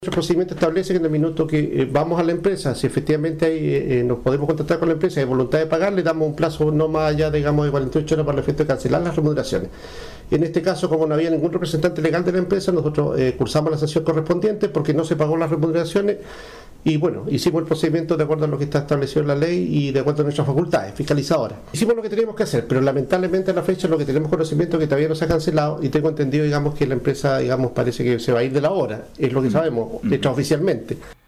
Nuestro procedimiento establece que en el minuto que vamos a la empresa, si efectivamente nos podemos contactar con la empresa y hay voluntad de pagar, le damos un plazo no más allá, digamos, de 48 horas para el efecto de cancelar las remuneraciones. En este caso, como no había ningún representante legal de la empresa, nosotros cursamos la sanción correspondiente porque no se pagó las remuneraciones y bueno, hicimos el procedimiento de acuerdo a lo que está establecido en la ley y de acuerdo a nuestras facultades fiscalizadoras. Hicimos lo que teníamos que hacer, pero lamentablemente a la fecha lo que tenemos conocimiento es que todavía no se ha cancelado y tengo entendido, digamos, que la empresa, digamos, parece que se va a ir de la obra, es lo que sabemos, extraoficialmente.